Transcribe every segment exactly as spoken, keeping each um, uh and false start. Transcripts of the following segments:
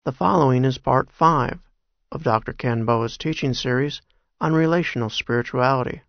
The following is part five of Doctor Ken Boa's teaching series on relational spirituality.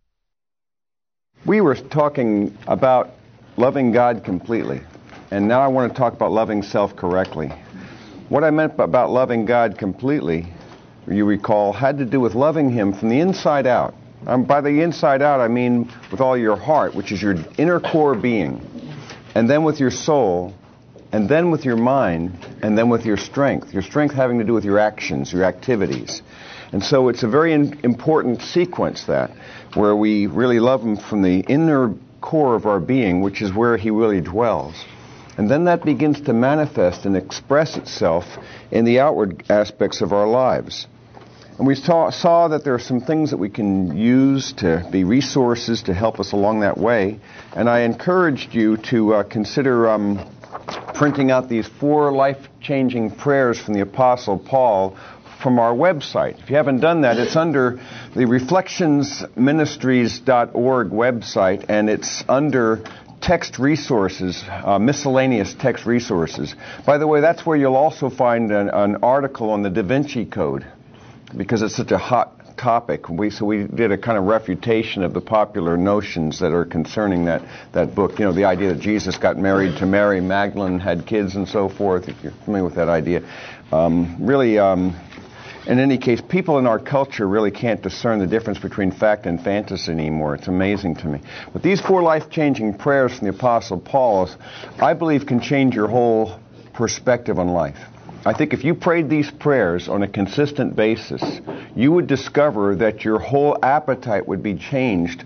We were talking about loving God completely, and now I want to talk about loving self correctly. What I meant about loving God completely, you recall, had to do with loving Him from the inside out. Um, by the inside out, I mean with all your heart, which is your inner core being, and then with your soul, and then with your mind, and then with your strength. Your strength having to do with your actions, your activities. And so it's a very in- important sequence, that, where we really love Him from the inner core of our being, which is where He really dwells. And then that begins to manifest and express itself in the outward aspects of our lives. And we saw, saw that there are some things that we can use to be resources to help us along that way. And I encouraged you to uh, consider um, printing out these four life-changing prayers from the Apostle Paul from our website. If you haven't done that, it's under the reflections ministries dot org website, and it's under text resources, uh, miscellaneous text resources. By the way, that's where you'll also find an, an article on the Da Vinci Code, because it's such a hot topic. We, so we did a kind of refutation of the popular notions that are concerning that, that book. You know, the idea that Jesus got married to Mary Magdalene, had kids and so forth, if you're familiar with that idea. Um, really, um, in any case, people in our culture really can't discern the difference between fact and fantasy anymore. It's amazing to me. But these four life-changing prayers from the Apostle Paul, I believe, can change your whole perspective on life. I think if you prayed these prayers on a consistent basis, you would discover that your whole appetite would be changed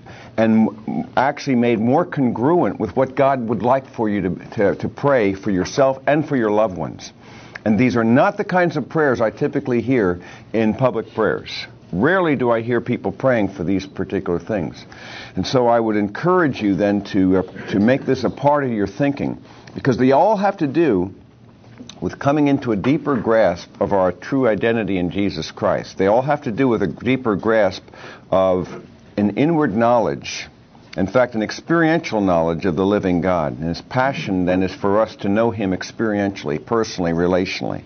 and actually made more congruent with what God would like for you to, to, to pray for yourself and for your loved ones. And these are not the kinds of prayers I typically hear in public prayers. Rarely do I hear people praying for these particular things. And so I would encourage you then to, uh, to make this a part of your thinking, because they all have to do with coming into a deeper grasp of our true identity in Jesus Christ. They all have to do with a deeper grasp of an inward knowledge, in fact, an experiential knowledge of the living God. And His passion then is for us to know Him experientially, personally, relationally.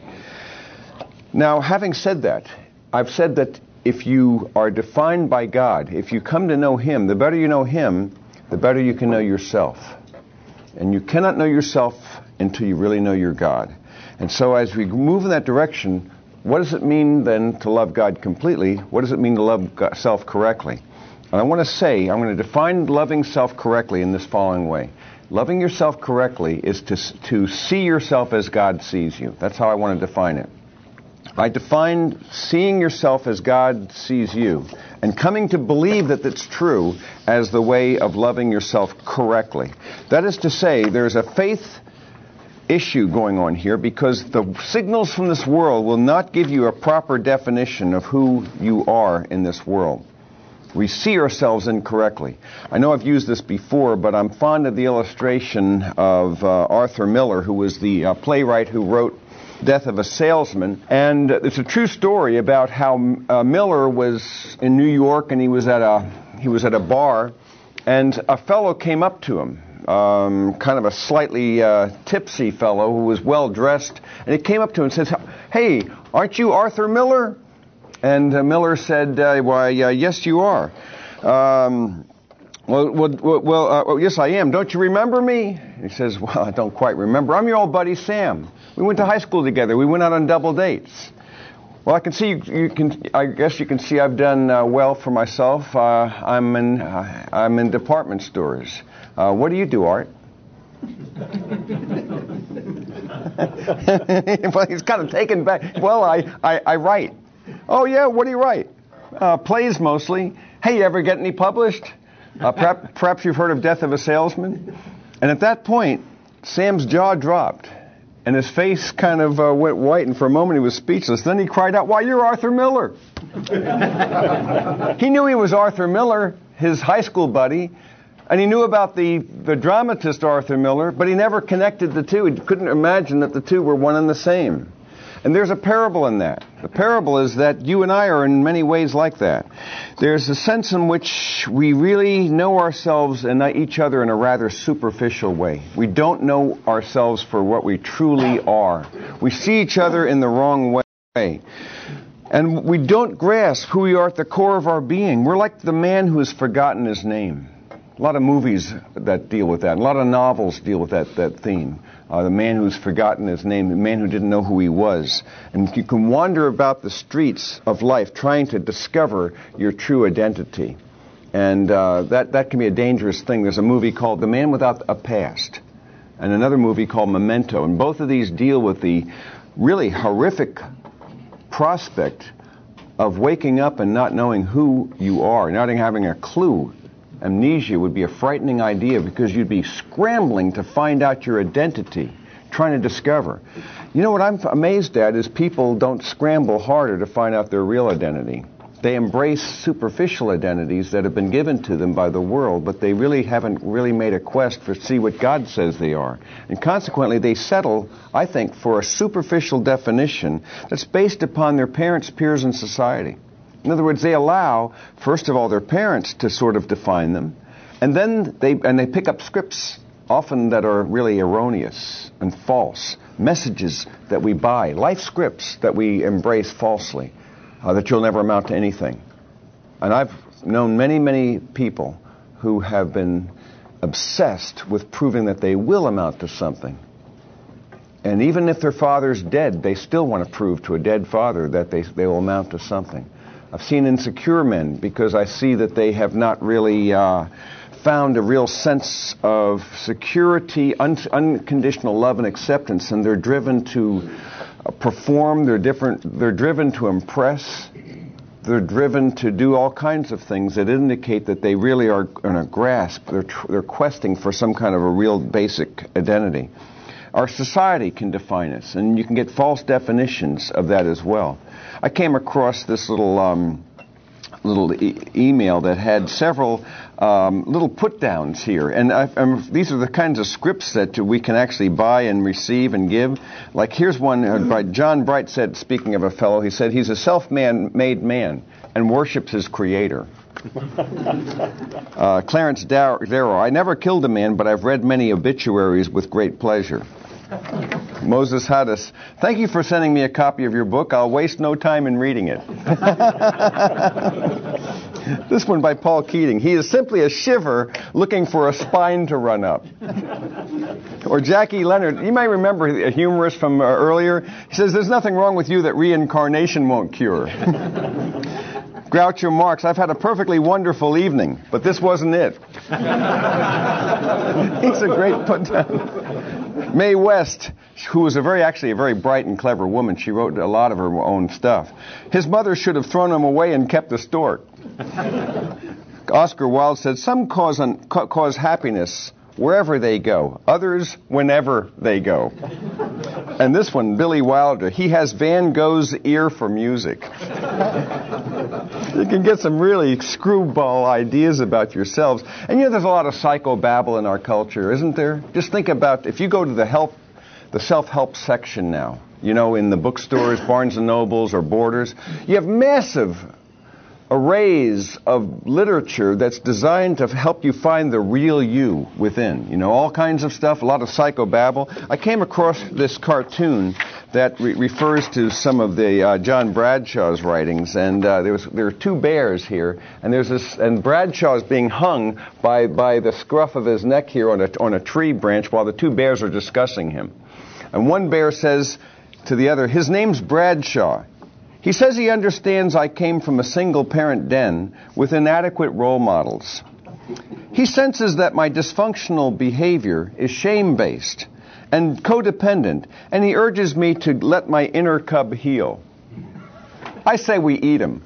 Now, having said that, I've said that if you are defined by God, if you come to know Him, the better you know Him, the better you can know yourself. And you cannot know yourself until you really know your God. And so as we move in that direction, what does it mean then to love God completely? What does it mean to love God, self correctly? And I want to say, I'm going to define loving self correctly in this following way. Loving yourself correctly is to, to see yourself as God sees you. That's how I want to define it. I define seeing yourself as God sees you and coming to believe that that's true as the way of loving yourself correctly. That is to say, there's a faith issue going on here, because the signals from this world will not give you a proper definition of who you are in this world. We see ourselves incorrectly. I know I've used this before, but I'm fond of the illustration of uh, Arthur Miller, who was the uh, playwright who wrote Death of a Salesman. And it's a true story about how uh, Miller was in New York, and he was at a he was at a bar, and a fellow came up to him. Um, kind of a slightly uh, tipsy fellow who was well dressed, and he came up to him and says, "Hey, aren't you Arthur Miller?" And uh, Miller said, uh, "Why, uh, yes, you are." Um, well, well, well uh, oh, yes, I am. Don't you remember me? He says, "Well, I don't quite remember. I'm your old buddy Sam. We went to high school together. We went out on double dates." Well, I can see you, you can. I guess you can see I've done uh, well for myself. Uh, I'm in. Uh, I'm in department stores. Uh, what do you do, Art? Well, he's kind of taken back. Well, I, I, I write. Oh, yeah, what do you write? Uh, plays mostly. Hey, you ever get any published? Uh, perhaps, perhaps you've heard of Death of a Salesman? And at that point, Sam's jaw dropped, and his face kind of uh, went white, and for a moment he was speechless. Then he cried out, "Why, you're Arthur Miller!" He knew he was Arthur Miller, his high school buddy, and he knew about the, the dramatist Arthur Miller, but he never connected the two. He couldn't imagine that the two were one and the same. And there's a parable in that. The parable is that you and I are in many ways like that. There's a sense in which we really know ourselves and each other in a rather superficial way. We don't know ourselves for what we truly are. We see each other in the wrong way. And we don't grasp who we are at the core of our being. We're like the man who has forgotten his name. A lot of movies that deal with that. A lot of novels deal with that, that theme. Uh, the man who's forgotten his name, the man who didn't know who he was. And you can wander about the streets of life trying to discover your true identity. And uh, that, that can be a dangerous thing. There's a movie called The Man Without a Past and another movie called Memento. And both of these deal with the really horrific prospect of waking up and not knowing who you are, not having a clue. Amnesia would be a frightening idea because you'd be scrambling to find out your identity, trying to discover. You know what I'm amazed at is people don't scramble harder to find out their real identity. They embrace superficial identities that have been given to them by the world, but they really haven't really made a quest for see what God says they are. And consequently, they settle, I think, for a superficial definition that's based upon their parents, peers, and society. In other words, they allow, first of all, their parents to sort of define them, and then they and they pick up scripts, often that are really erroneous and false, messages that we buy, life scripts that we embrace falsely, uh, that you'll never amount to anything. And I've known many, many people who have been obsessed with proving that they will amount to something. And even if their father's dead, they still want to prove to a dead father that they, they will amount to something. I've seen insecure men because I see that they have not really uh, found a real sense of security, un- unconditional love and acceptance, and they're driven to uh, perform, they're different, they're driven to impress, they're driven to do all kinds of things that indicate that they really are in a grasp, they're, tr- they're questing for some kind of a real basic identity. Our society can define us, and you can get false definitions of that as well. I came across this little um, little e- email that had several um, little put-downs here, and I, um, these are the kinds of scripts that we can actually buy and receive and give. Like here's one uh, by John Bright said, speaking of a fellow, he said he's a self-made man and worships his creator. uh, Clarence Darrow, I never killed a man, but I've read many obituaries with great pleasure. Moses Haddis, thank you for sending me a copy of your book. I'll waste no time in reading it. This one by Paul Keating. He is simply a shiver looking for a spine to run up. Or Jackie Leonard. You might remember a humorist from uh, earlier. He says, there's nothing wrong with you that reincarnation won't cure. Groucho Marx, I've had a perfectly wonderful evening, but this wasn't it. He's a great put-down. Mae West, who was a very, actually a very bright and clever woman. She wrote a lot of her own stuff. His mother should have thrown him away and kept the stork. Oscar Wilde said, some cause, un- cause happiness wherever they go, others whenever they go. And this one, Billy Wilder, he has Van Gogh's ear for music. You can get some really screwball ideas about yourselves. And you know, there's a lot of psychobabble in our culture, isn't there? Just think about, if you go to the help, the self-help section now, you know, in the bookstores, Barnes and Nobles or Borders, you have massive arrays of literature that's designed to help you find the real you within. You know, all kinds of stuff, a lot of psychobabble. I came across this cartoon that re- refers to some of the uh, John Bradshaw's writings, and uh, there was there are two bears here, and there's this, and Bradshaw's being hung by by the scruff of his neck here on a on a tree branch while the two bears are discussing him. And one bear says to the other, his name's Bradshaw. He says he understands I came from a single-parent den with inadequate role models. He senses that my dysfunctional behavior is shame-based and codependent, and he urges me to let my inner cub heal. I say we eat him.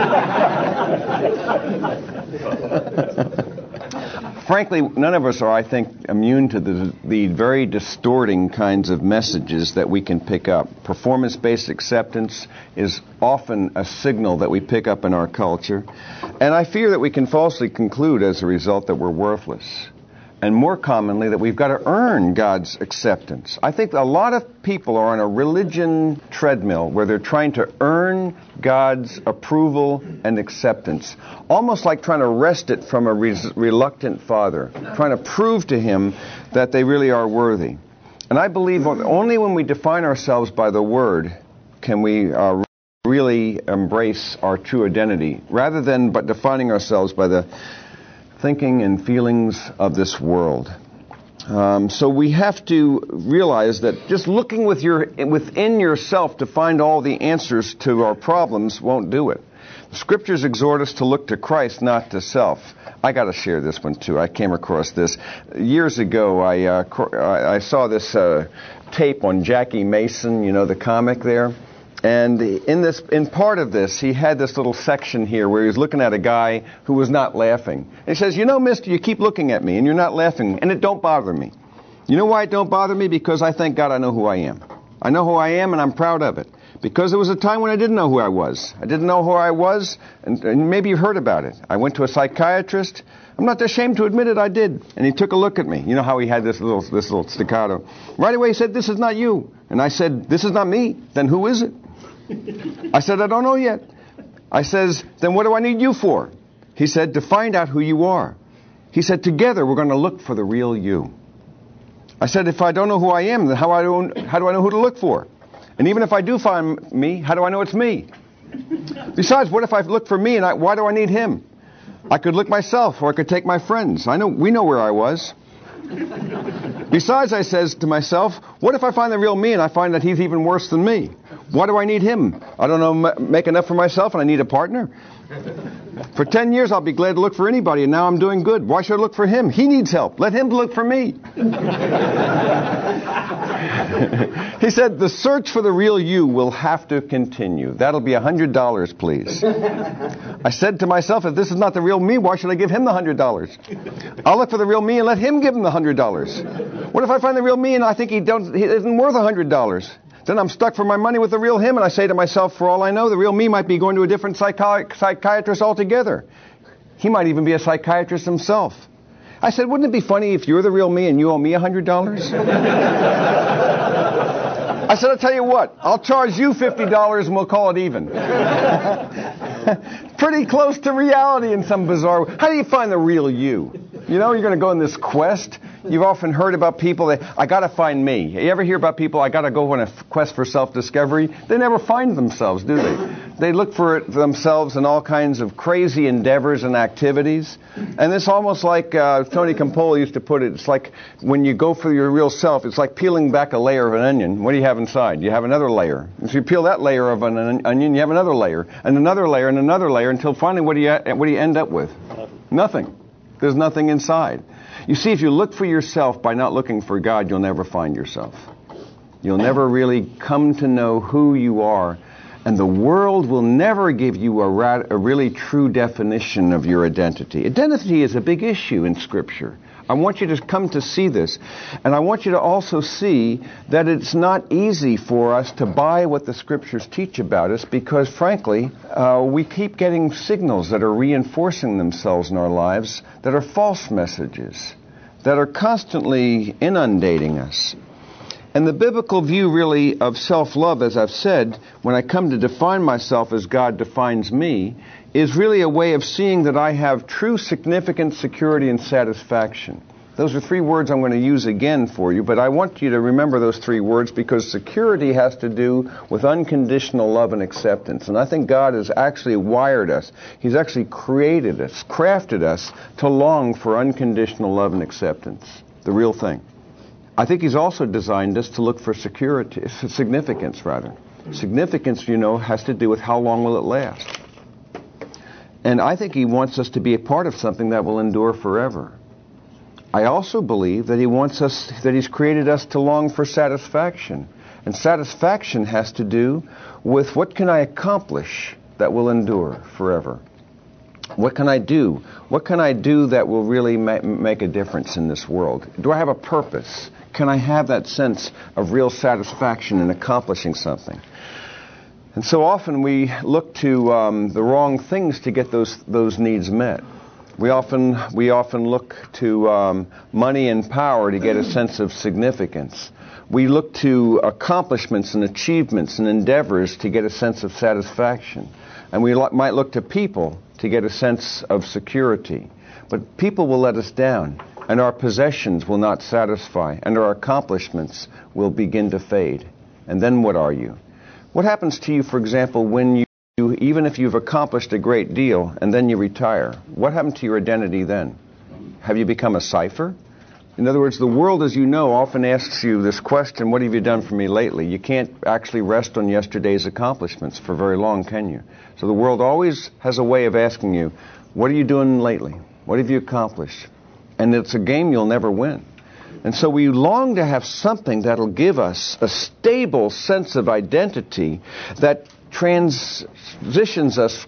Frankly, none of us are, I think, immune to the, the very distorting kinds of messages that we can pick up. Performance-based acceptance is often a signal that we pick up in our culture. And I fear that we can falsely conclude as a result that we're worthless. and more commonly that we've got to earn God's acceptance. I think a lot of people are on a religion treadmill where they're trying to earn God's approval and acceptance, almost like trying to wrest it from a res- reluctant father, trying to prove to him that they really are worthy. And I believe only when we define ourselves by the Word can we uh, really embrace our true identity, rather than but defining ourselves by the thinking and feelings of this world. Um, so we have to realize that just looking with your, within yourself to find all the answers to our problems won't do it. The Scriptures exhort us to look to Christ, not to self. I got to share this one too. I came across this years ago. I uh, I saw this uh, tape on Jackie Mason. You know, the comic there. And in this, in part of this, he had this little section here where he was looking at a guy who was not laughing. And he says, "You know, mister, you keep looking at me and you're not laughing, and it don't bother me. You know why it don't bother me? Because I thank God I know who I am. I know who I am, and I'm proud of it. Because there was a time when I didn't know who I was. I didn't know who I was, and, and maybe you've heard about it. I went to a psychiatrist. I'm not ashamed to admit it, I did. And he took a look at me. You know how he had this little, this little staccato. Right away he said, 'This is not you.' And I said, 'This is not me. Then who is it?' I said, 'I don't know yet.' I says, 'Then what do I need you for?' He said, 'To find out who you are.' He said, 'Together we're going to look for the real you.' I said, 'If I don't know who I am, then how, I don't, how do I know who to look for? And even if I do find me, how do I know it's me? Besides, what if I look for me, and I, why do I need him? I could look myself, or I could take my friends. I know we know where I was. Besides,' I says to myself, 'what if I find the real me and I find that he's even worse than me? Why do I need him? I don't know, make enough for myself and I need a partner. For ten years I'll be glad to look for anybody, and now I'm doing good. Why should I look for him? He needs help. Let him look for me.' He said, 'The search for the real you will have to continue. That'll be one hundred dollars, please.' I said to myself, 'If this is not the real me, why should I give him the one hundred dollars? I'll look for the real me and let him give him the one hundred dollars. What if I find the real me and I think he, don't, he isn't worth one hundred dollars? Then I'm stuck for my money with the real him, and I say to myself, for all I know, the real me might be going to a different psychi- psychiatrist altogether. He might even be a psychiatrist himself.' I said, 'Wouldn't it be funny if you're the real me and you owe me one hundred dollars? I said, 'I'll tell you what, I'll charge you fifty dollars and we'll call it even.' Pretty close to reality in some bizarre way. How do you find the real you? You know, you're going to go on this quest. You've often heard about people that, I got to find me. You ever hear about people, I got to go on a quest for self-discovery? They never find themselves, do they? They look for it themselves in all kinds of crazy endeavors and activities. And it's almost like uh, Tony Campolo used to put it, it's like when you go for your real self, it's like peeling back a layer of an onion. What do you have inside? You have another layer. If you peel that layer of an onion, you have another layer, and another layer, and another layer, until finally what do you, what do you end up with? Nothing. There's nothing inside. You see, if you look for yourself by not looking for God, you'll never find yourself. You'll never really come to know who you are. And the world will never give you a, rad- a really true definition of your identity. Identity is a big issue in Scripture. I want you to come to see this. And I want you to also see that it's not easy for us to buy what the Scriptures teach about us because, frankly, uh, we keep getting signals that are reinforcing themselves in our lives that are false messages, that are constantly inundating us. And the biblical view, really, of self-love, as I've said, when I come to define myself as God defines me, is really a way of seeing that I have true significance, security, and satisfaction. Those are three words I'm going to use again for you, but I want you to remember those three words because security has to do with unconditional love and acceptance. And I think God has actually wired us. He's actually created us, crafted us to long for unconditional love and acceptance, the real thing. I think He's also designed us to look for security, significance, rather. Significance, you know, has to do with how long will it last. And I think He wants us to be a part of something that will endure forever. I also believe that He wants us, that He's created us to long for satisfaction. And satisfaction has to do with what can I accomplish that will endure forever. What can I do? What can I do that will really ma- make a difference in this world? Do I have a purpose? Can I have that sense of real satisfaction in accomplishing something? And so often we look to um, the wrong things to get those those needs met. We often, we often look to um, money and power to get a sense of significance. We look to accomplishments and achievements and endeavors to get a sense of satisfaction. And we lo- might look to people to get a sense of security. But people will let us down, and our possessions will not satisfy, and our accomplishments will begin to fade. And then what are you? What happens to you, for example, when you, even if you've accomplished a great deal, and then you retire? What happened to your identity then? Have you become a cipher? In other words, the world, as you know, often asks you this question, what have you done for me lately? You can't actually rest on yesterday's accomplishments for very long, can you? So the world always has a way of asking you, what are you doing lately? What have you accomplished? And it's a game you'll never win. And so we long to have something that'll give us a stable sense of identity that transitions us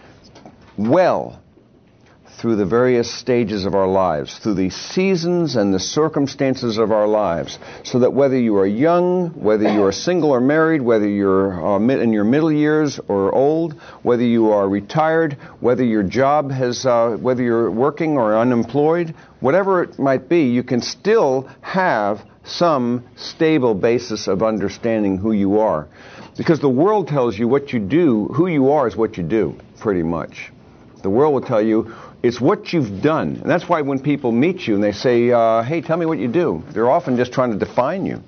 well through the various stages of our lives, through the seasons and the circumstances of our lives, so that whether you are young, whether you are single or married, whether you're uh, in your middle years or old, whether you are retired, whether your job has, uh, whether you're working or unemployed, whatever it might be, you can still have some stable basis of understanding who you are. Because the world tells you what you do, who you are is what you do, pretty much. The world will tell you it's what you've done. And that's why when people meet you and they say, uh, hey, tell me what you do, they're often just trying to define you.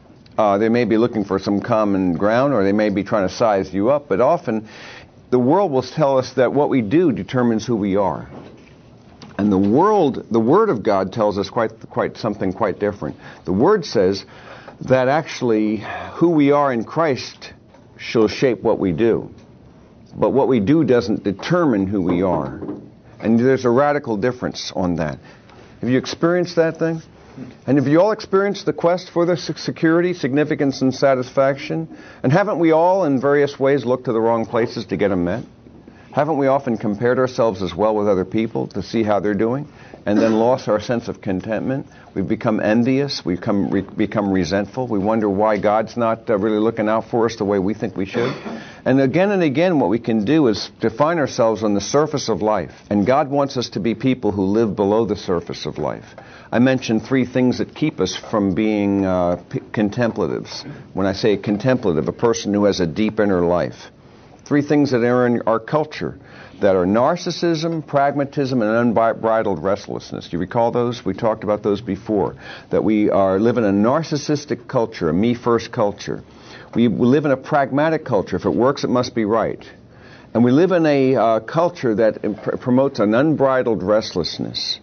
Uh, they may be looking for some common ground, or they may be trying to size you up, but often the world will tell us that what we do determines who we are. And the world, the Word of God tells us quite, quite something quite different. The Word says that actually who we are in Christ shall shape what we do. But what we do doesn't determine who we are. And there's a radical difference on that. Have you experienced that thing? And have you all experienced the quest for the security, significance, and satisfaction? And haven't we all in various ways looked to the wrong places to get them met? Haven't we often compared ourselves as well with other people to see how they're doing, and then lost our sense of contentment? We've become envious. We've become, re- become resentful. We wonder why God's not uh, really looking out for us the way we think we should. And again and again, what we can do is define ourselves on the surface of life. And God wants us to be people who live below the surface of life. I mentioned three things that keep us from being uh, p- contemplatives. When I say contemplative, a person who has a deep inner life. Three things that are in our culture that are narcissism, pragmatism, and unbridled restlessness. Do you recall those? We talked about those before. That we are live in a narcissistic culture, a me-first culture. We live in a pragmatic culture. If it works, it must be right. And we live in a uh, culture that imp- promotes an unbridled restlessness.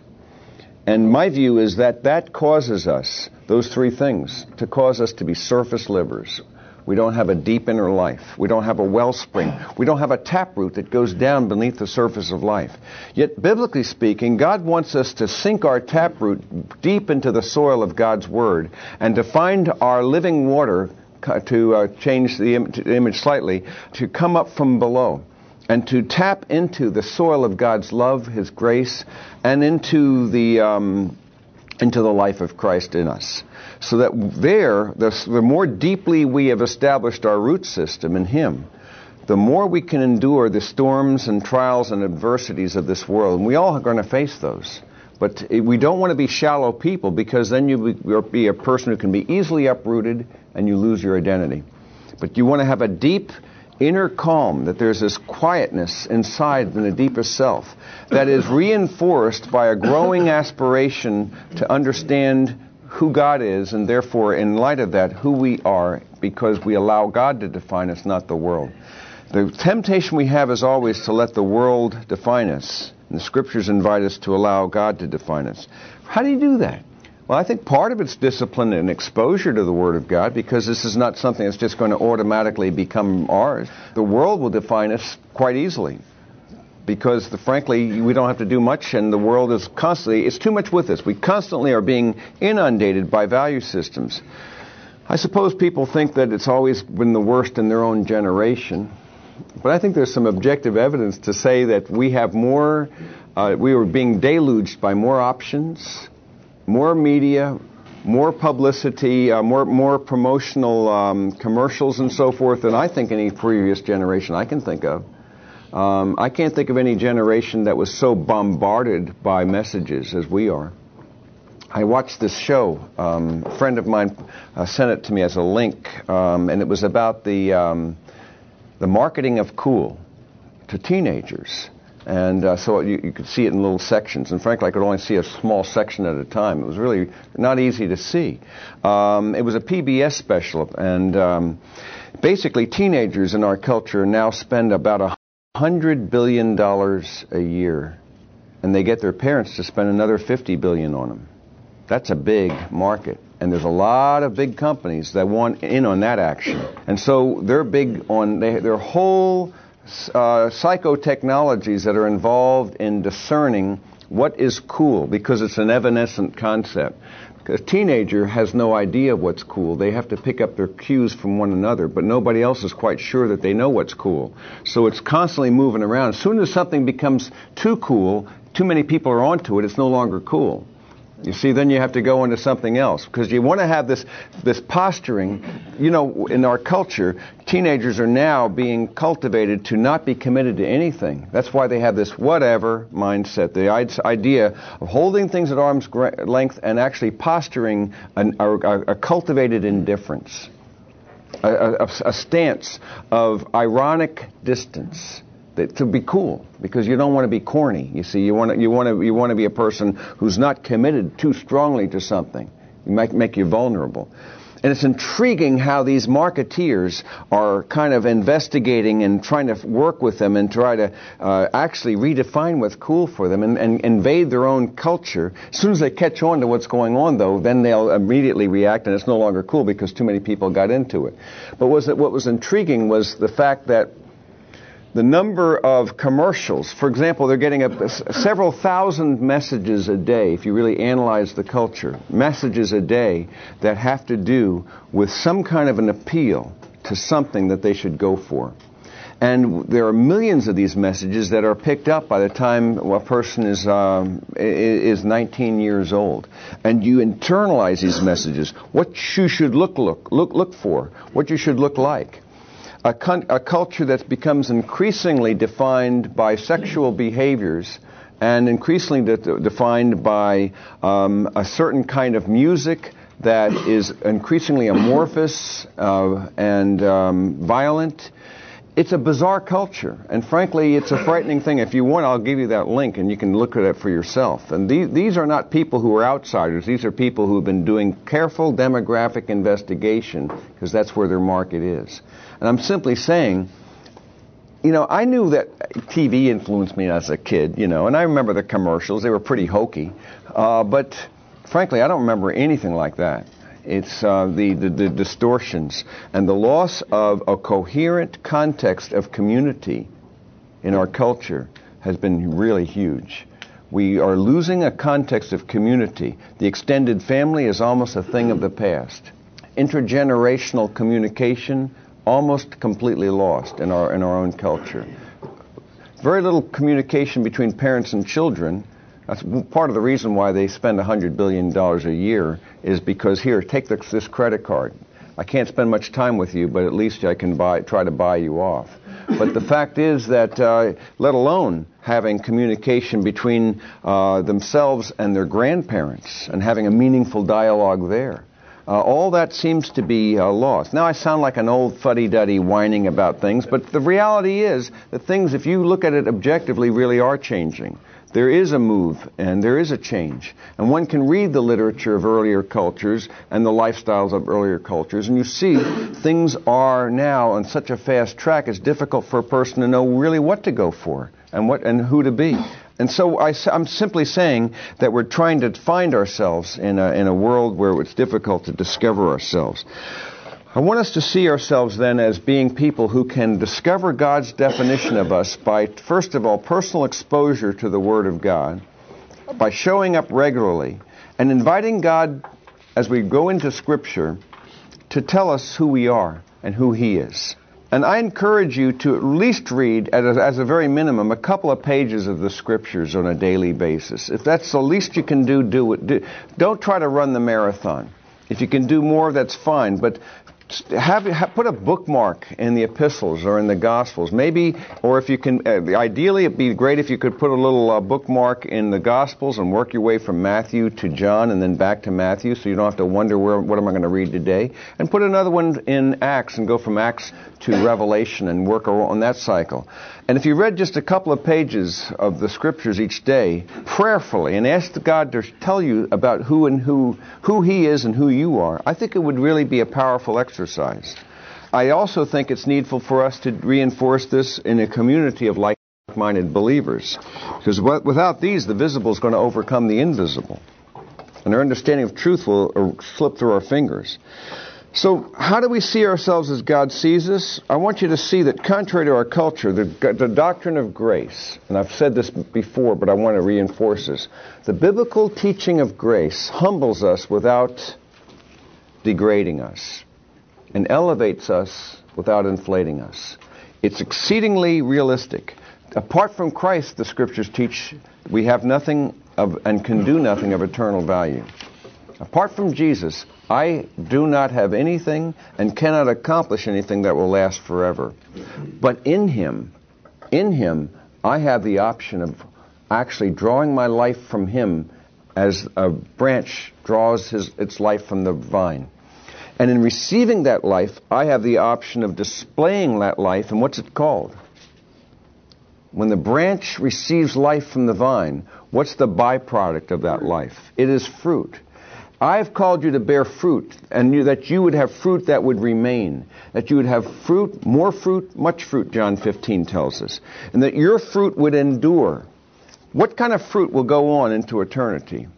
And my view is that that causes us, those three things, to cause us to be surface livers. We don't have a deep inner life. We don't have a wellspring. We don't have a taproot that goes down beneath the surface of life. Yet, biblically speaking, God wants us to sink our taproot deep into the soil of God's Word and to find our living water, to uh, change the, Im- the image slightly, to come up from below and to tap into the soil of God's love, His grace, and into the um, into the life of Christ in us. So that there, the, the more deeply we have established our root system in Him, the more we can endure the storms and trials and adversities of this world. And we all are going to face those. But we don't want to be shallow people, because then you'll be a person who can be easily uprooted and you lose your identity. But you want to have a deep inner calm, that there's this quietness inside in the deepest self that is reinforced by a growing aspiration to understand who God is, and therefore, in light of that, who we are, because we allow God to define us, not the world. The temptation we have is always to let the world define us. And the Scriptures invite us to allow God to define us. How do you do that? Well, I think part of it's discipline and exposure to the Word of God, because this is not something that's just going to automatically become ours. The world will define us quite easily, because, the, frankly, we don't have to do much, and the world is constantly, it's too much with us. We constantly are being inundated by value systems. I suppose people think that it's always been the worst in their own generation, but I think there's some objective evidence to say that we have more, uh, we were being deluged by more options, more media, more publicity, uh, more more promotional um, commercials and so forth than I think any previous generation I can think of. Um, I can't think of any generation that was so bombarded by messages as we are. I watched this show. Um, a friend of mine uh, sent it to me as a link, um, and it was about the um, the marketing of cool to teenagers. And uh, so you, you could see it in little sections. And frankly, I could only see a small section at a time. It was really not easy to see. Um, it was a P B S special, and um, basically teenagers in our culture now spend about a hundred billion dollars a year, and they get their parents to spend another fifty billion dollars on them. That's a big market, and there's a lot of big companies that want in on that action. And so they're big on they, their whole uh, psychotechnologies that are involved in discerning what is cool, because it's an evanescent concept. A teenager has no idea what's cool. They have to pick up their cues from one another, but nobody else is quite sure that they know what's cool. So it's constantly moving around. As soon as something becomes too cool, too many people are onto it, it's no longer cool. You see, then you have to go into something else, because you want to have this this posturing. You know, in our culture, teenagers are now being cultivated to not be committed to anything. That's why they have this whatever mindset, the idea of holding things at arm's length and actually posturing an, a, a cultivated indifference, a, a, a stance of ironic distance. To be cool, because you don't want to be corny. You see, you want to, you want to, you want to be a person who's not committed too strongly to something. It might make you vulnerable. And it's intriguing how these marketeers are kind of investigating and trying to work with them and try to uh, actually redefine what's cool for them and, and invade their own culture. As soon as they catch on to what's going on, though, then they'll immediately react, and it's no longer cool because too many people got into it. But was it, what was intriguing was the fact that the number of commercials, for example, they're getting a, a, several thousand messages a day, if you really analyze the culture, messages a day that have to do with some kind of an appeal to something that they should go for. And there are millions of these messages that are picked up by the time a person is um, is nineteen years old. And you internalize these messages, what you should look look look look for, what you should look like. A, con- a culture that becomes increasingly defined by sexual behaviors and increasingly de- defined by um, a certain kind of music that is increasingly amorphous uh, and um, violent. It's a bizarre culture, and frankly, it's a frightening thing. If you want, I'll give you that link, and you can look at it for yourself. And these, these are not people who are outsiders. These are people who have been doing careful demographic investigation, because that's where their market is. And I'm simply saying, you know, I knew that T V influenced me as a kid, you know, and I remember the commercials. They were pretty hokey. Uh, but frankly, I don't remember anything like that. It's uh, the, the, the distortions and the loss of a coherent context of community in our culture has been really huge. We are losing a context of community. The extended family is almost a thing of the past. Intergenerational communication almost completely lost in our in our own culture. Very little communication between parents and children. That's part of the reason why they spend one hundred billion dollars a year, is because, here, take this, this credit card. I can't spend much time with you, but at least I can buy, try to buy you off. But the fact is that, uh, let alone having communication between uh, themselves and their grandparents and having a meaningful dialogue there, Uh, all that seems to be uh, lost. Now I sound like an old fuddy-duddy whining about things, but the reality is that things, if you look at it objectively, really are changing. There is a move, and there is a change. And one can read the literature of earlier cultures and the lifestyles of earlier cultures, and you see things are now on such a fast track, it's difficult for a person to know really what to go for and what and who to be. And so I, I'm simply saying that we're trying to find ourselves in a, in a world where it's difficult to discover ourselves. I want us to see ourselves then as being people who can discover God's definition of us by, first of all, personal exposure to the Word of God, by showing up regularly, and inviting God, as we go into Scripture, to tell us who we are and who He is. And I encourage you to at least read, as a, as a very minimum, a couple of pages of the Scriptures on a daily basis. If that's the least you can do, do it. Do, don't try to run the marathon. If you can do more, that's fine. But Have, have put a bookmark in the epistles or in the gospels, maybe, or if you can, uh, ideally it'd be great if you could put a little uh, bookmark in the gospels and work your way from Matthew to John and then back to Matthew, so you don't have to wonder where what am I going to read today. And put another one in Acts and go from Acts to Revelation and work on that cycle. And if you read just a couple of pages of the scriptures each day prayerfully and asked God to tell you about who and who who He is and who you are, I think it would really be a powerful exercise. I also think it's needful for us to reinforce this in a community of like-minded believers, because without these, the visible is going to overcome the invisible, and our understanding of truth will slip through our fingers. So how do we see ourselves as God sees us? I want you to see that contrary to our culture, the, the doctrine of grace, and I've said this before, but I want to reinforce this, the biblical teaching of grace humbles us without degrading us and elevates us without inflating us. It's exceedingly realistic. Apart from Christ, the Scriptures teach, we have nothing of and can do nothing of eternal value. Apart from Jesus, I do not have anything and cannot accomplish anything that will last forever. But in Him, in Him, I have the option of actually drawing my life from Him as a branch draws his, its life from the vine. And in receiving that life, I have the option of displaying that life, and what's it called? When the branch receives life from the vine, what's the byproduct of that life? It is fruit. I've called you to bear fruit, and you, that you would have fruit that would remain, that you would have fruit, more fruit, much fruit, John fifteen tells us, and that your fruit would endure. What kind of fruit will go on into eternity?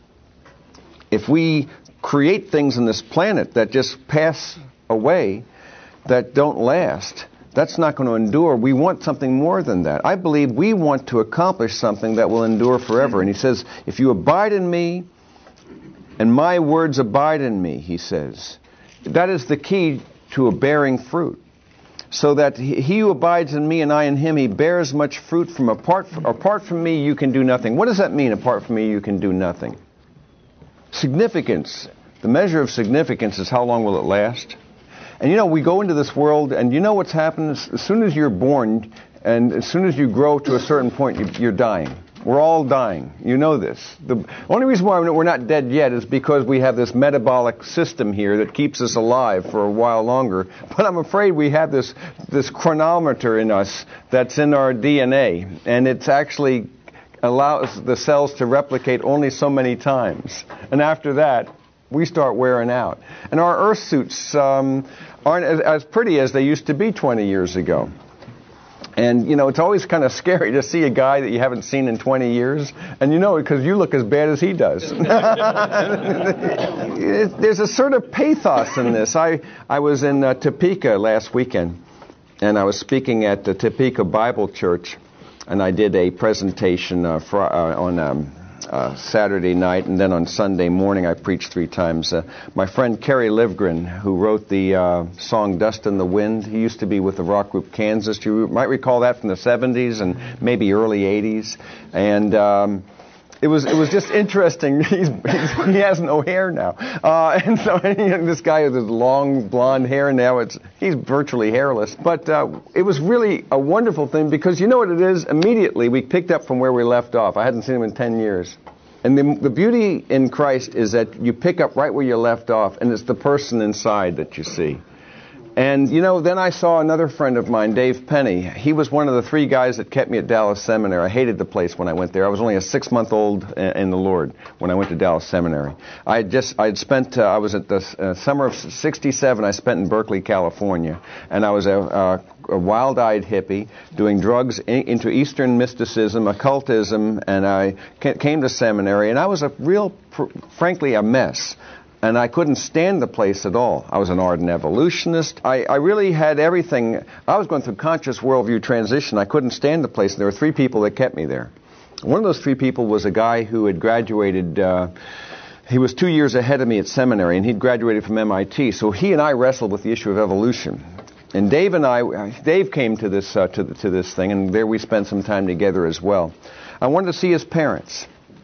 If we create things on this planet that just pass away, that don't last, that's not going to endure. We want something more than that. I believe we want to accomplish something that will endure forever. And He says, if you abide in me, and my words abide in me, He says. That is the key to a bearing fruit. So that he who abides in me and I in him, he bears much fruit. From apart from, apart from me, you can do nothing. What does that mean, apart from me, you can do nothing? Significance. The measure of significance is how long will it last? And you know, we go into this world, and you know what's happened? As soon as you're born, and as soon as you grow to a certain point, you're dying. We're all dying. You know this. The only reason why we're not dead yet is because we have this metabolic system here that keeps us alive for a while longer. But I'm afraid we have this this chronometer in us that's in our D N A, and it's actually allows the cells to replicate only so many times. And after that, we start wearing out. And our Earth suits um, aren't as, as pretty as they used to be twenty years ago. And, you know, it's always kind of scary to see a guy that you haven't seen in twenty years. And you know it because you look as bad as he does. There's a sort of pathos in this. I, I was in uh, Topeka last weekend, and I was speaking at the Topeka Bible Church, and I did a presentation uh, fr- uh, on um, uh, Saturday night, and then on Sunday morning I preached three times. Uh, my friend Kerry Livgren, who wrote the uh, song Dust in the Wind, he used to be with the rock group Kansas. You might recall that from the seventies and maybe early eighties. And um, it was it was just interesting. He's, he's, he has no hair now. Uh, and so and this guy with his long blonde hair now, it's he's virtually hairless. But uh, it was really a wonderful thing because you know what it is? Immediately we picked up from where we left off. I hadn't seen him in ten years. And the, the beauty in Christ is that you pick up right where you left off, and it's the person inside that you see. And, you know, then I saw another friend of mine, Dave Penny. He was one of the three guys that kept me at Dallas Seminary. I hated the place when I went there. I was only a six-month-old in the Lord when I went to Dallas Seminary. I had just, I had spent, uh, I was at the uh, summer of sixty-seven, I spent in Berkeley, California. And I was a, uh, a wild-eyed hippie doing drugs in, into Eastern mysticism, occultism, and I came to seminary. And I was a real, pr- frankly, a mess. And I couldn't stand the place at all. I was an ardent evolutionist. I, I really had everything. I was going through conscious worldview transition. I couldn't stand the place. And there were three people that kept me there. One of those three people was a guy who had graduated. Uh, he was two years ahead of me at seminary, and he'd graduated from M I T. So he and I wrestled with the issue of evolution. And Dave and I, Dave came to this uh, to, the, to this thing, and there we spent some time together as well. I wanted to see his parents.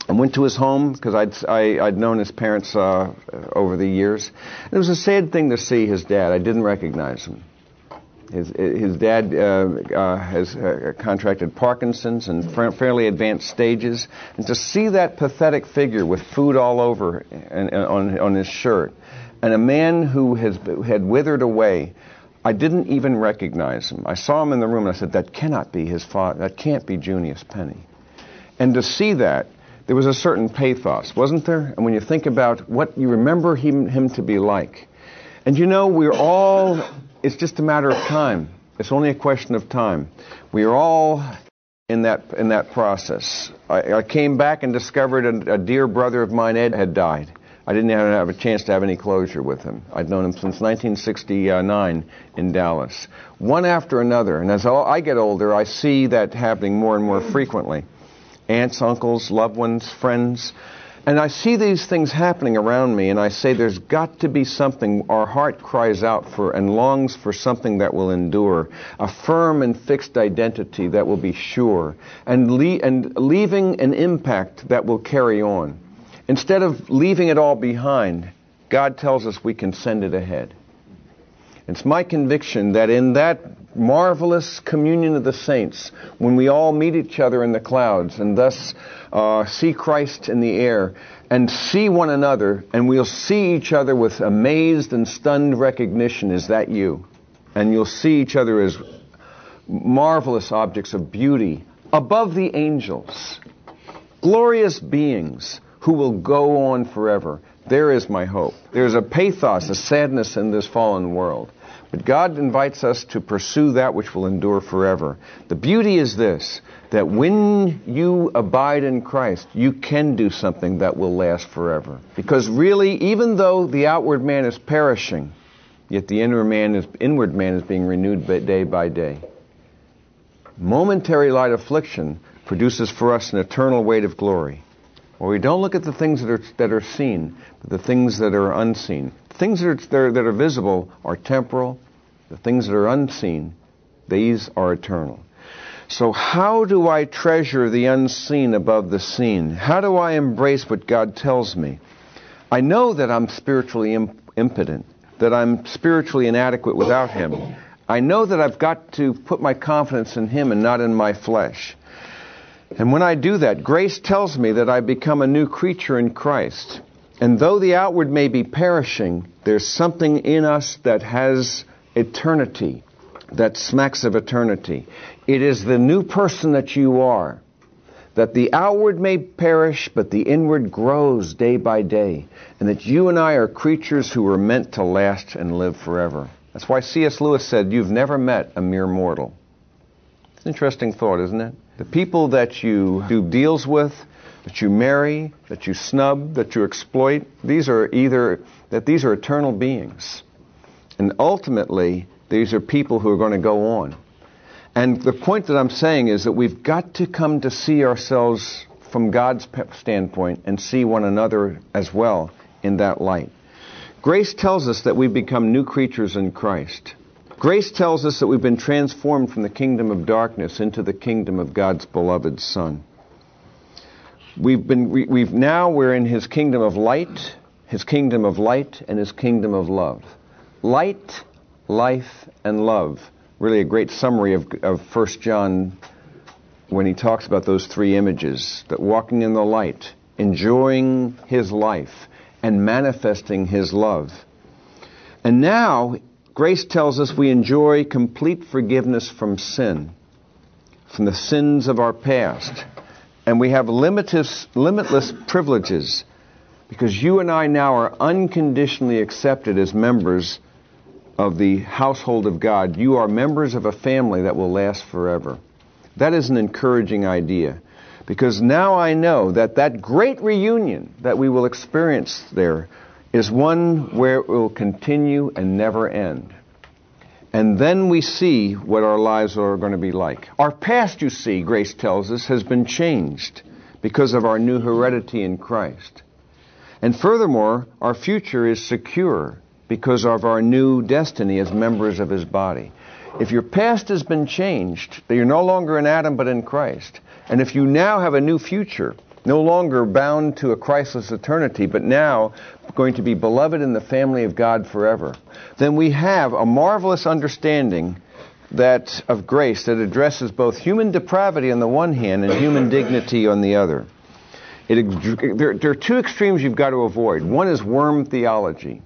I went to his home because I'd, I, I'd known his parents uh, over the years. And it was a sad thing to see his dad. I didn't recognize him. His, his dad uh, uh, has uh, contracted Parkinson's in fairly advanced stages. And to see that pathetic figure with food all over and, and on, on his shirt, and a man who has had withered away, I didn't even recognize him. I saw him in the room and I said, that cannot be his father. That can't be Junius Penny. And to see that, there was a certain pathos, wasn't there? And when you think about what you remember him, him to be like. And you know, we're all, it's just a matter of time. It's only a question of time. We are all in that in that process. I, I came back and discovered a, a dear brother of mine, Ed, had died. I didn't have, have a chance to have any closure with him. I'd known him since nineteen sixty-nine in Dallas. One after another. And as I get older, I see that happening more and more frequently. Aunts, uncles, loved ones, friends. And I see these things happening around me, and I say there's got to be something. Our heart cries out for and longs for something that will endure, a firm and fixed identity that will be sure, and, le- and leaving an impact that will carry on. Instead of leaving it all behind, God tells us we can send it ahead. It's my conviction that in that marvelous communion of the saints, when we all meet each other in the clouds and thus uh, see Christ in the air and see one another, and we'll see each other with amazed and stunned recognition, is that you? And you'll see each other as marvelous objects of beauty above the angels, glorious beings who will go on forever. There is my hope. There's a pathos, a sadness in this fallen world. But God invites us to pursue that which will endure forever. The beauty is this, that when you abide in Christ, you can do something that will last forever. Because really, even though the outward man is perishing, yet the inward man is, inward man is being renewed day by day. Momentary light affliction produces for us an eternal weight of glory. Well, we don't look at the things that are that are seen, but the things that are unseen. Things that are, that are, that are visible are temporal. The things that are unseen, these are eternal. So how do I treasure the unseen above the seen? How do I embrace what God tells me? I know that I'm spiritually imp- impotent, that I'm spiritually inadequate without Him. I know that I've got to put my confidence in Him and not in my flesh. And when I do that, grace tells me that I become a new creature in Christ. And though the outward may be perishing, there's something in us that has eternity, that smacks of eternity. It is the new person that you are. That the outward may perish, but the inward grows day by day. And that you and I are creatures who are meant to last and live forever. That's why C S Lewis said, you've never met a mere mortal. It's an interesting thought, isn't it? The people that you do deals with, that you marry, that you snub, that you exploit, these are either, that these are eternal beings. And ultimately, these are people who are going to go on. And the point that I'm saying is that we've got to come to see ourselves from God's standpoint and see one another as well in that light. Grace tells us that we become new creatures in Christ. Grace tells us that we've been transformed from the kingdom of darkness into the kingdom of God's beloved Son. We've been, we, we've now, we're in His kingdom of light, His kingdom of light, and His kingdom of love. Light, life, and love. Really a great summary of, of First John when he talks about those three images, that walking in the light, enjoying His life, and manifesting His love. And now, grace tells us we enjoy complete forgiveness from sin, from the sins of our past. And we have limitless, limitless privileges because you and I now are unconditionally accepted as members of the household of God. You are members of a family that will last forever. That is an encouraging idea because now I know that that great reunion that we will experience there is one where it will continue and never end. And then we see what our lives are going to be like. Our past, you see, grace tells us, has been changed because of our new heredity in Christ. And furthermore, our future is secure because of our new destiny as members of His body. If your past has been changed, that you're no longer in Adam but in Christ, and if you now have a new future, no longer bound to a Christless eternity, but now going to be beloved in the family of God forever, then we have a marvelous understanding that of grace that addresses both human depravity on the one hand and human dignity on the other. It, there, there are two extremes you've got to avoid. One is worm theology.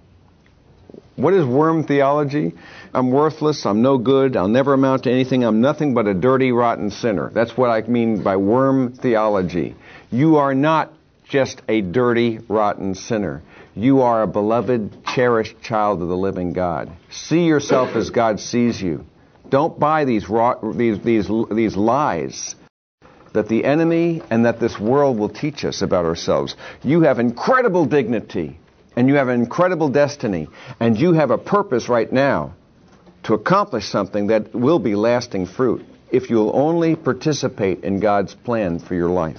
What is worm theology? I'm worthless, I'm no good, I'll never amount to anything, I'm nothing but a dirty, rotten sinner. That's what I mean by worm theology. You are not just a dirty, rotten sinner. You are a beloved, cherished child of the living God. See yourself as God sees you. Don't buy these raw, these these these lies that the enemy and that this world will teach us about ourselves. You have incredible dignity, and you have an incredible destiny, and you have a purpose right now to accomplish something that will be lasting fruit if you'll only participate in God's plan for your life.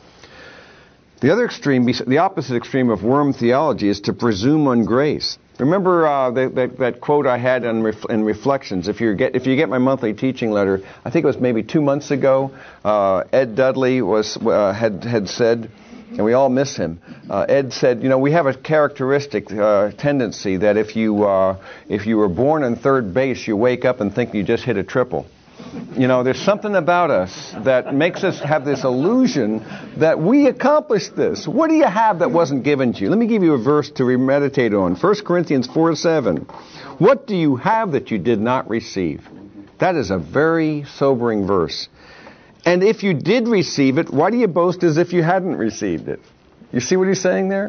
The other extreme, the opposite extreme of worm theology, is to presume on grace. Remember uh, that, that, that quote I had in, ref, in Reflections. If you get if you get my monthly teaching letter, I think it was maybe two months ago. Uh, Ed Dudley was uh, had had said, and we all miss him. Uh, Ed said, you know, we have a characteristic uh, tendency that if you uh, if you were born in third base, you wake up and think you just hit a triple. You know, there's something about us that makes us have this illusion that we accomplished this. What do you have that wasn't given to you? Let me give you a verse to meditate on. First Corinthians four seven. What do you have that you did not receive? That is a very sobering verse. And if you did receive it, why do you boast as if you hadn't received it? You see what he's saying there?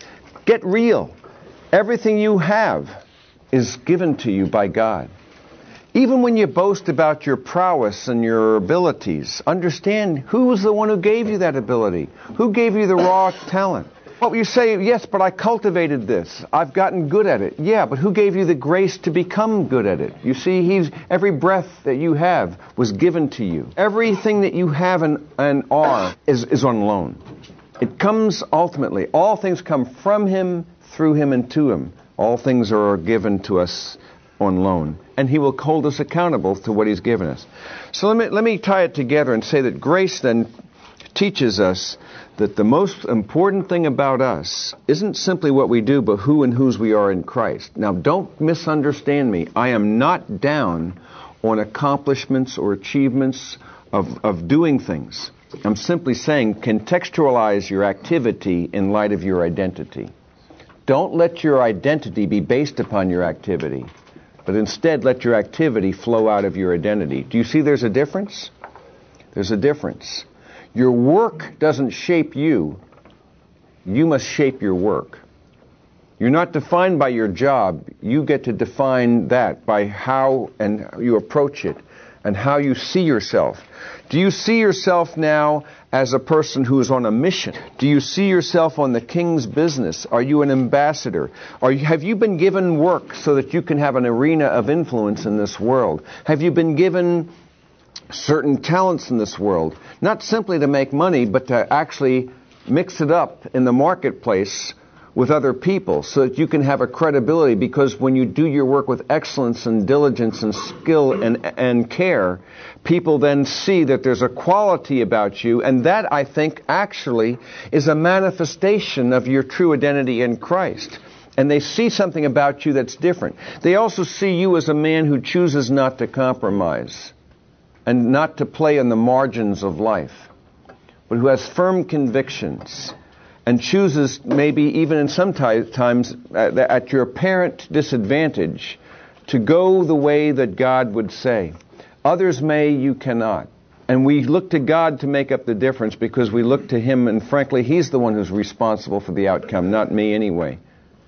Get real. Everything you have is given to you by God. Even when you boast about your prowess and your abilities, understand who was the one who gave you that ability? Who gave you the raw talent? Well, you say, yes, but I cultivated this. I've gotten good at it. Yeah, but who gave you the grace to become good at it? You see, he's every breath that you have was given to you. Everything that you have and, and are is, is on loan. It comes ultimately. All things come from him, through him, and to him. All things are given to us on loan, and he will hold us accountable to what he's given us. So let me let me tie it together and say that grace then teaches us that the most important thing about us isn't simply what we do, but who and whose we are in Christ. Now, don't misunderstand me. I am not down on accomplishments or achievements of, of doing things. I'm simply saying contextualize your activity in light of your identity. Don't let your identity be based upon your activity, but instead let your activity flow out of your identity. Do you see there's a difference? There's a difference. Your work doesn't shape you. You must shape your work. You're not defined by your job. You get to define that by how and you approach it and how you see yourself. Do you see yourself now as a person who is on a mission? Do you see yourself on the king's business? Are you an ambassador? Are you, have you been given work so that you can have an arena of influence in this world? Have you been given certain talents in this world, not simply to make money, but to actually mix it up in the marketplace with other people so that you can have a credibility? Because when you do your work with excellence and diligence and skill and, and care, people then see that there's a quality about you, and that, I think, actually is a manifestation of your true identity in Christ. And they see something about you that's different. They also see you as a man who chooses not to compromise and not to play on the margins of life, but who has firm convictions and chooses, maybe even in some t- times at, at your apparent disadvantage, to go the way that God would say. Others may, you cannot. And we look to God to make up the difference because we look to him, and frankly, he's the one who's responsible for the outcome, not me anyway.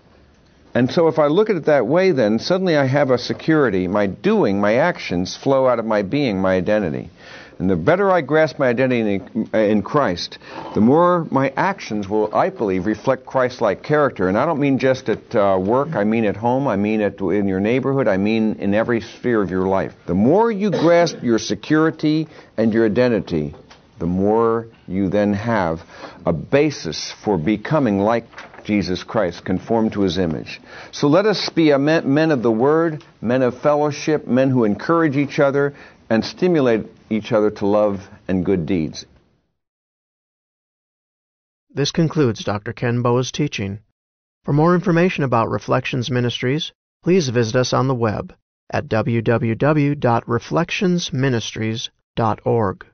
And so if I look at it that way, then suddenly I have a security. My doing, my actions flow out of my being, my identity. And the better I grasp my identity in, in Christ, the more my actions will, I believe, reflect Christ-like character. And I don't mean just at uh, work. I mean at home. I mean at, in your neighborhood. I mean in every sphere of your life. The more you grasp your security and your identity, the more you then have a basis for becoming like Jesus Christ, conformed to his image. So let us be a men, men of the Word, men of fellowship, men who encourage each other and stimulate each other to love and good deeds. This concludes Doctor Ken Boa's teaching. For more information about Reflections Ministries, please visit us on the web at w w w dot reflections ministries dot org.